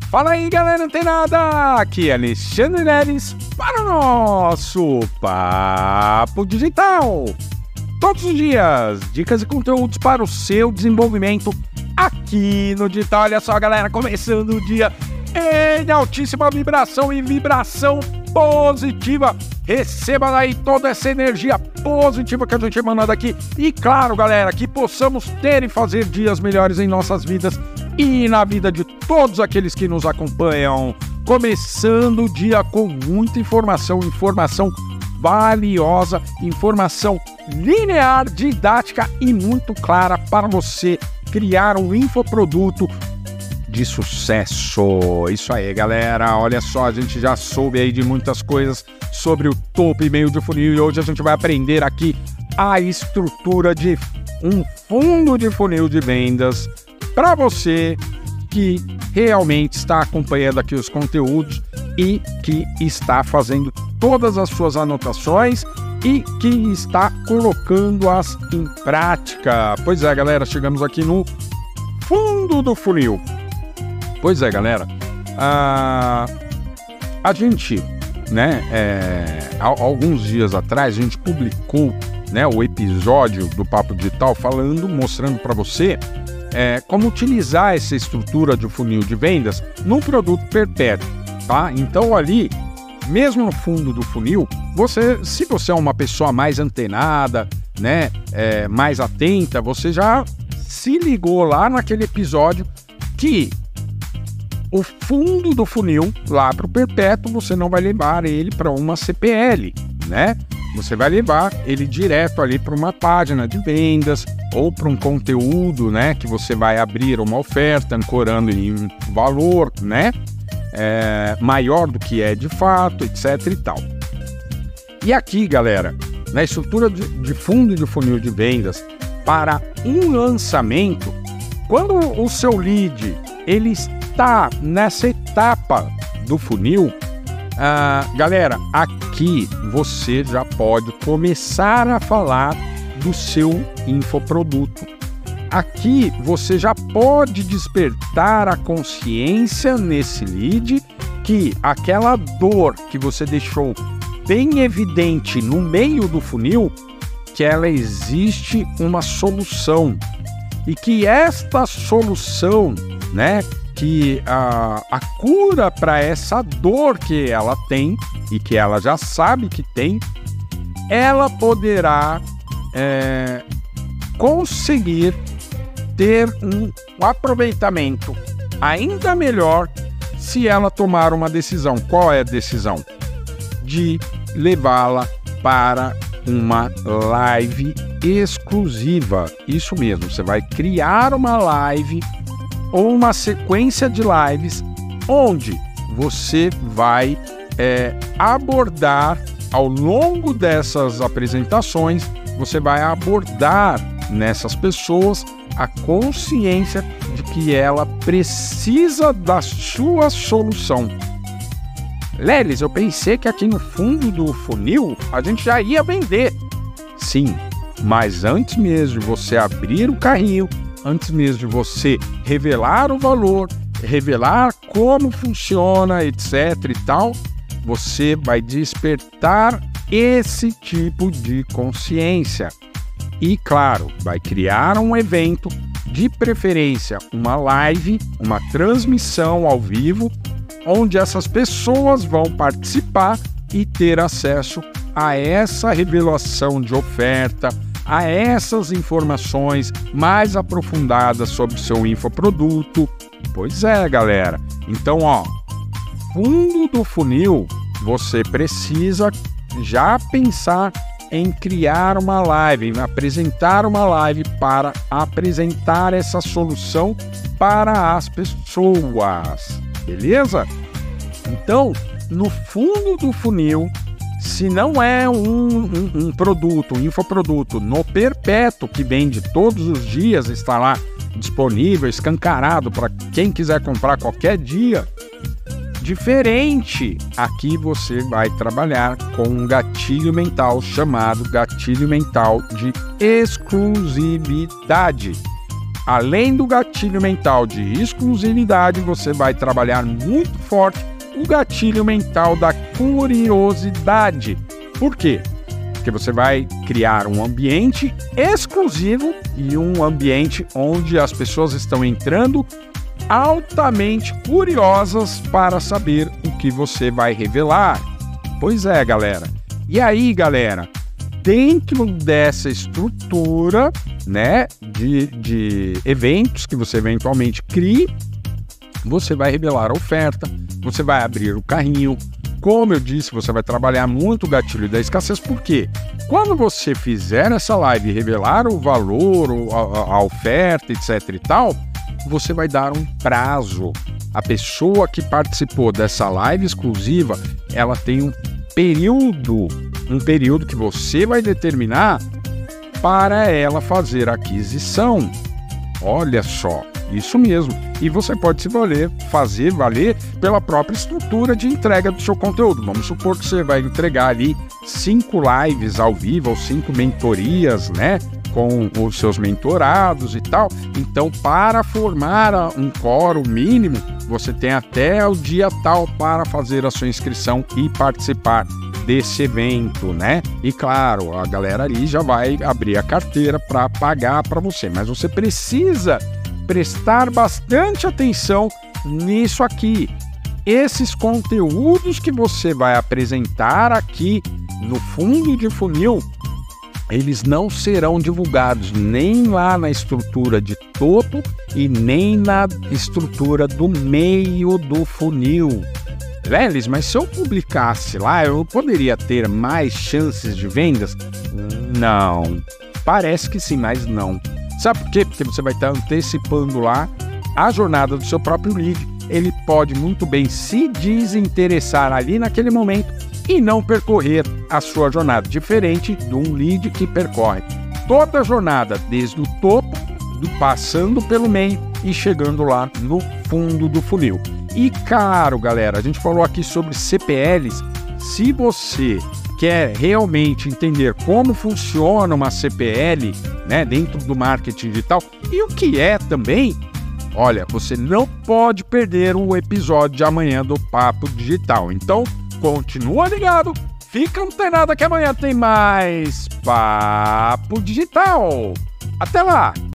Fala aí, galera antenada! Aqui é Alexandre Neres para o nosso Papo Digital. Todos os dias, dicas e conteúdos para o seu desenvolvimento aqui no digital. Olha só, galera, começando o dia em altíssima vibração e vibração positiva. Receba daí toda essa energia positiva que a gente emana daqui. E claro, galera, que possamos ter e fazer dias melhores em nossas vidas e na vida de todos aqueles que nos acompanham. Começando o dia com muita informação valiosa, informação linear, didática e muito clara para você criar um infoproduto de sucesso. Isso aí, galera. Olha só, a gente já soube aí de muitas coisas sobre o topo e meio de funil e hoje a gente vai aprender aqui a estrutura de um fundo de funil de vendas para você que realmente está acompanhando aqui os conteúdos e que está fazendo todas as suas anotações e que está colocando-as em prática. Pois é, galera, chegamos aqui no fundo do funil. Pois é, galera, a gente, alguns dias atrás, a gente publicou, o episódio do Papo Digital mostrando para você como utilizar essa estrutura de funil de vendas num produto perpétuo, tá? Então ali, mesmo no fundo do funil, se você é uma pessoa mais antenada, mais atenta, você já se ligou lá naquele episódio que o fundo do funil, lá para o perpétuo, você não vai levar ele para uma CPL, Você vai levar ele direto ali para uma página de vendas ou para um conteúdo, que você vai abrir uma oferta ancorando em um valor, maior do que é de fato, etc e tal. E aqui, galera, na estrutura de fundo de funil de vendas para um lançamento, quando o seu lead ele está nessa etapa do funil, galera, aqui você já pode começar a falar do seu infoproduto. Aqui você já pode despertar a consciência nesse lead que aquela dor que você deixou bem evidente no meio do funil, que ela existe uma solução e que esta solução, que a cura para essa dor que ela tem e que ela já sabe que tem, ela poderá conseguir ter um aproveitamento ainda melhor se ela tomar uma decisão. Qual é a decisão? De levá-la para uma live exclusiva. Isso mesmo, você vai criar uma live ou uma sequência de lives onde você vai abordar ao longo dessas apresentações, você vai abordar nessas pessoas a consciência de que ela precisa da sua solução. Lelis, eu pensei que aqui no fundo do funil a gente já ia vender. Sim, mas antes mesmo de você abrir o carrinho, antes mesmo de você revelar o valor, revelar como funciona, etc e tal, você vai despertar esse tipo de consciência. E, claro, vai criar um evento, de preferência uma live, uma transmissão ao vivo, onde essas pessoas vão participar e ter acesso a essa revelação de oferta, a essas informações mais aprofundadas sobre o seu infoproduto. Pois é, galera. Então, fundo do funil, você precisa já pensar em criar uma live, em apresentar uma live para apresentar essa solução para as pessoas. Beleza? Então, no fundo do funil, se não é um produto, um infoproduto no perpétuo que vende todos os dias, está lá disponível, escancarado para quem quiser comprar qualquer dia, diferente, aqui você vai trabalhar com um gatilho mental chamado gatilho mental de exclusividade. além do gatilho mental de exclusividade, você vai trabalhar muito forte o gatilho mental da curiosidade. Por quê? Porque você vai criar um ambiente exclusivo e um ambiente onde as pessoas estão entrando altamente curiosas para saber o que você vai revelar. Pois é, galera. E aí, galera, dentro dessa estrutura, né, de eventos que você eventualmente crie, você vai revelar a oferta, você vai abrir o carrinho. Como eu disse, você vai trabalhar muito o gatilho da escassez, porque quando você fizer essa live e revelar o valor, a oferta, etc e tal, você vai dar um prazo. A pessoa que participou dessa live exclusiva, ela tem um período que você vai determinar para ela fazer a aquisição. Olha só, isso mesmo. E você pode fazer valer pela própria estrutura de entrega do seu conteúdo. Vamos supor que você vai entregar ali 5 lives ao vivo ou 5 mentorias, né, com os seus mentorados e tal. Então, para formar um quórum mínimo, você tem até o dia tal para fazer a sua inscrição e participar desse evento, né? E claro, a galera ali já vai abrir a carteira para pagar para você, mas você precisa prestar bastante atenção nisso aqui. Esses conteúdos que você vai apresentar aqui no fundo de funil, eles não serão divulgados nem lá na estrutura de topo e nem na estrutura do meio do funil. Lelis, mas se eu publicasse lá, eu poderia ter mais chances de vendas? Não. Parece que sim, mas não. Sabe por quê? Porque você vai estar antecipando lá a jornada do seu próprio lead. Ele pode muito bem se desinteressar ali naquele momento e não percorrer a sua jornada, diferente de um lead que percorre toda a jornada, desde o topo, passando pelo meio e chegando lá no fundo do funil. E claro, galera, a gente falou aqui sobre CPLs. Se você quer realmente entender como funciona uma CPL, né, dentro do marketing digital e o que é também, olha, você não pode perder o episódio de amanhã do Papo Digital. Então, continua ligado, fica antenado que amanhã tem mais Papo Digital. Até lá!